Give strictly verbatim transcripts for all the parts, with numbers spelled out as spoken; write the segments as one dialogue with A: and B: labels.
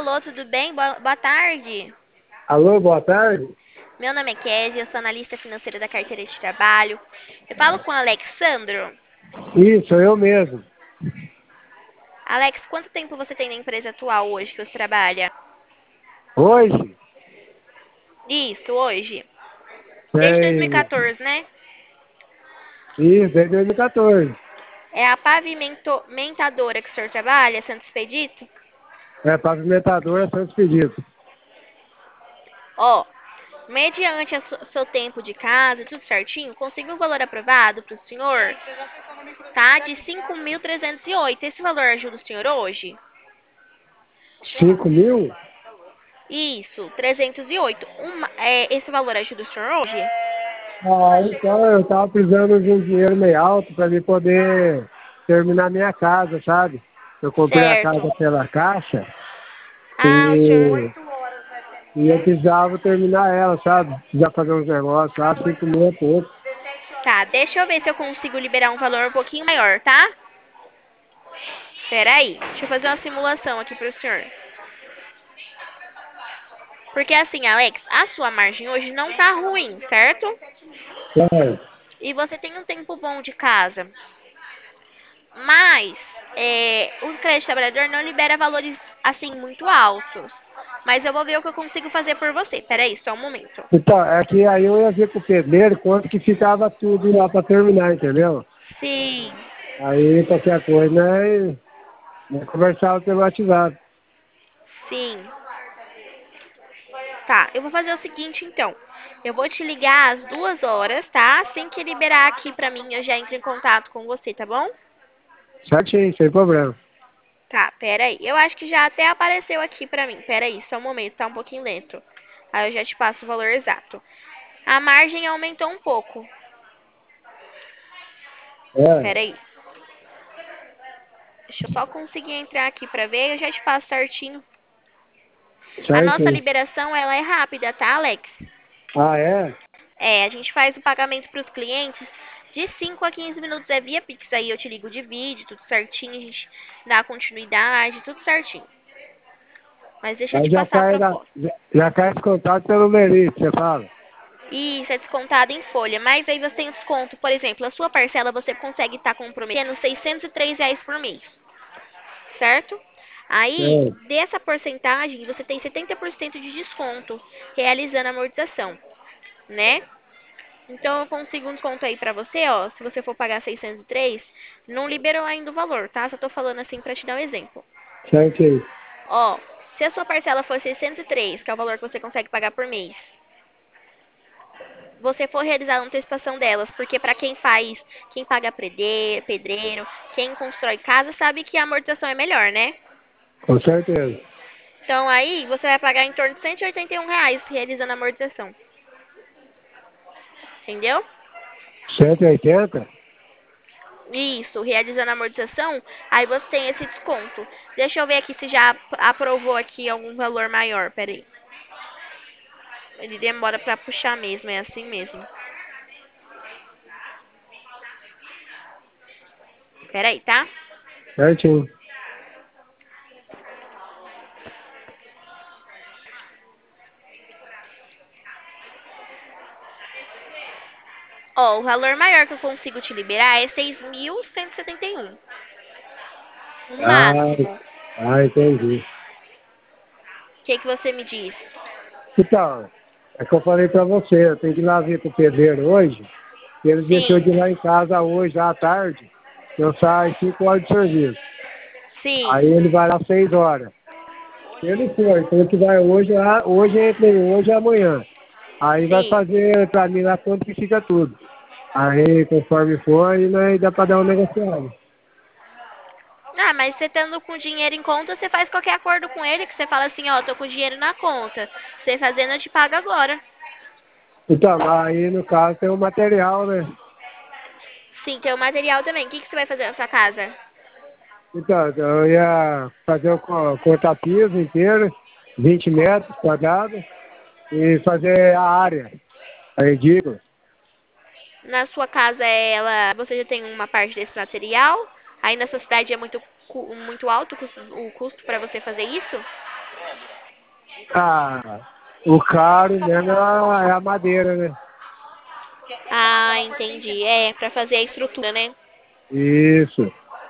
A: Alô, tudo bem? Boa, boa tarde.
B: Alô, boa tarde.
A: Meu nome é Kézia, eu sou analista financeira da carteira de trabalho. Eu falo com o Alexandro.
B: Isso, eu mesmo.
A: Alex, quanto tempo você tem na empresa atual hoje que você trabalha?
B: Hoje,
A: Isso, hoje. Desde
B: tem.
A: dois mil e quatorze, né?
B: Isso, desde dois mil e quatorze.
A: É a pavimentadora que o senhor trabalha, Santos Expedito?
B: É pavimentador, é Santos Pedido.
A: Ó, mediante o seu tempo de casa, tudo certinho, consegui um valor aprovado para o senhor, tá? De cinco mil trezentos e oito. Esse valor ajuda o senhor hoje?
B: Cinco mil?
A: Isso, trezentos e oito. Uma, é, esse valor ajuda o senhor hoje?
B: Ah, então eu tava precisando de um dinheiro meio alto para me poder terminar minha casa, sabe? Eu comprei a
A: Certo.
B: casa pela Caixa
A: Ah, o senhor...
B: e, e eu precisava terminar ela, sabe? Precisava fazer uns negócios lá, cinco mil é pouco.
A: Tá, deixa eu ver se eu consigo liberar um valor um pouquinho maior, tá? Pera aí, deixa eu fazer uma simulação aqui pro senhor. Porque assim, Alex, a sua margem hoje não tá ruim, certo?
B: Certo.
A: E você tem um tempo bom de casa. Mas é, o crédito trabalhador não libera valores assim muito altos. Mas eu vou ver o que eu consigo fazer por você. Pera aí, só um momento.
B: Então, é que aí eu ia ver com o pedreiro quanto que ficava tudo lá para terminar, entendeu?
A: Sim,
B: Aí qualquer coisa, né? né conversava pelo WhatsApp.
A: sim. Tá, eu vou fazer o seguinte então. Eu vou te ligar às duas horas, tá? Assim que liberar aqui pra mim, eu já entro em contato com você, tá bom?
B: Certinho, sem problema.
A: Tá, pera aí. Eu acho que já até apareceu aqui pra mim. Pera aí, só um momento, tá um pouquinho lento. Aí eu já te passo o valor exato. A margem aumentou um pouco.
B: É,
A: Pera aí. Deixa eu só conseguir entrar aqui pra ver, eu já te passo certinho. A nossa
B: certinho.
A: liberação, ela é rápida, tá, Alex?
B: Ah, é?
A: É, a gente faz o pagamento pros clientes de cinco a quinze minutos é via Pix. Aí eu te ligo de vídeo, tudo certinho, a gente dá continuidade, tudo certinho. Mas deixa eu
B: Aí
A: te
B: já
A: passar a
B: cai, na,
A: proposta.
B: já, já cai esse contato pelo Merite, você fala.
A: Isso, é descontado em folha. Mas aí você tem o desconto, por exemplo, a sua parcela você consegue estar comprometendo seiscentos e três reais por mês, certo? Aí,
B: É,
A: dessa porcentagem, você tem setenta por cento de desconto, realizando a amortização, né? Então, eu consigo um desconto aí pra você, ó. Se você for pagar seiscentos e três, não liberou ainda o valor, tá? Só tô falando assim pra te dar um exemplo.
B: certinho.
A: Ó, se a sua parcela for seiscentos e três, que é o valor que você consegue pagar por mês, você for realizar a antecipação delas, porque para quem faz, quem paga pedreiro, pedreiro, quem constrói casa, sabe que a amortização é melhor, né?
B: Com certeza.
A: Então aí você vai pagar em torno de cento e oitenta e um reais realizando a amortização. Entendeu?
B: cento e oitenta?
A: Isso, realizando a amortização, aí você tem esse desconto. Deixa eu ver aqui se já ap- aprovou aqui algum valor maior, peraí. Ele demora pra puxar mesmo, é assim mesmo. Peraí, tá?
B: Certinho.
A: Ó, o valor maior que eu consigo te liberar é seis mil cento e setenta e um. O
B: Ah,
A: máximo.
B: ah, entendi.
A: O que que você me diz?
B: Então, é que eu falei pra você, eu tenho que ir lá ver com o pedreiro hoje, e ele deixou
A: Sim,
B: de ir lá em casa hoje à tarde, eu saio cinco horas de serviço.
A: sim,
B: Aí ele vai lá seis horas. Se ele for, então que vai hoje lá, hoje é entre hoje e amanhã. Aí vai
A: sim.
B: fazer pra mim lá quanto que fica tudo. Aí conforme for, aí né, dá pra dar uma negociada.
A: Ah, mas você estando com dinheiro em conta, você faz qualquer acordo com ele, que você fala assim, ó, tô com dinheiro na conta. Você fazendo, eu te pago agora.
B: Então, aí no caso tem o material, né?
A: Sim, tem o material também. O que que você vai fazer na sua casa?
B: Então, eu ia fazer o co- cortar piso inteiro, vinte metros quadrados, e fazer a área, a edícula.
A: Na sua casa, ela, você já tem uma parte desse material? Aí na sua cidade é muito, cu- muito alto o custo, o custo para você fazer isso?
B: Ah, o caro mesmo é a é a madeira, né?
A: Ah, entendi. É, pra fazer a estrutura, né?
B: Isso.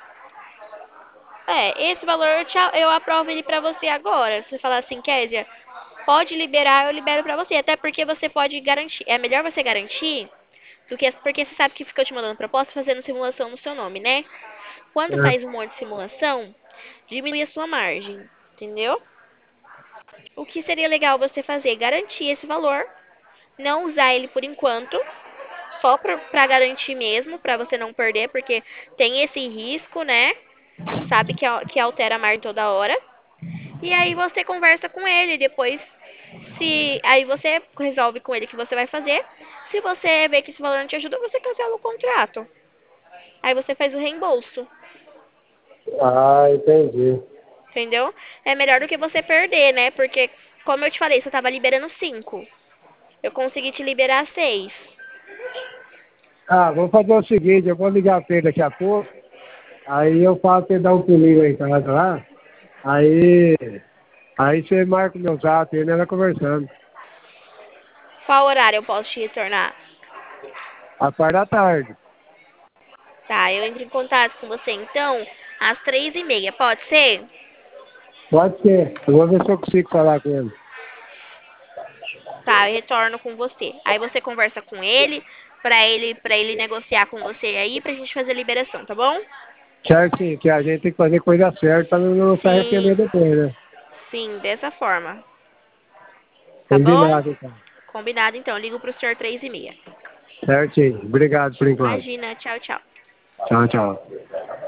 A: É, esse valor eu, te, eu aprovo ele pra você agora. Se você falar assim, Kézia, pode liberar, eu libero pra você. Até porque você pode garantir. É melhor você garantir do que. Porque você sabe que fica te mandando proposta fazendo simulação no seu nome, né? Quando
B: É.
A: faz um monte de simulação, diminui a sua margem. Entendeu? O que seria legal você fazer? Garantir esse valor. Não usar ele por enquanto. Só pra, pra garantir mesmo, pra você não perder, porque tem esse risco, né? Sabe que, al- que altera a margem toda hora. E aí você conversa com ele, depois se aí você resolve com ele o que você vai fazer. Se você vê que esse valor não te ajuda, você cancela o contrato. Aí você faz o reembolso,
B: Ah, entendi.
A: entendeu? É melhor do que você perder, né? Porque, como eu te falei, você tava liberando cinco. Eu consegui te liberar seis.
B: Ah, vamos fazer o seguinte, eu vou ligar pra ele daqui a pouco, aí eu faço ele dar um pulinho aí em casa lá, aí, aí você marca o meu zap e nós conversando.
A: Qual horário eu posso te retornar?
B: A parte da tarde.
A: Tá, eu entro em contato com você então às três e meia, pode ser?
B: Pode ser. Eu vou ver se eu consigo falar com ele.
A: Tá, eu retorno com você. Aí você conversa com ele, pra ele, pra ele negociar com você aí, pra gente fazer a liberação, tá bom?
B: Certinho, que a gente tem que fazer coisa certa pra não, não se arrepender
A: Sim,
B: depois, né?
A: sim, dessa forma. Tá bom?
B: Combinado, então.
A: Combinado então. Ligo pro senhor três e meia.
B: Certinho. Obrigado por enquanto.
A: Imagina, tchau, tchau.
B: Tchau, tchau.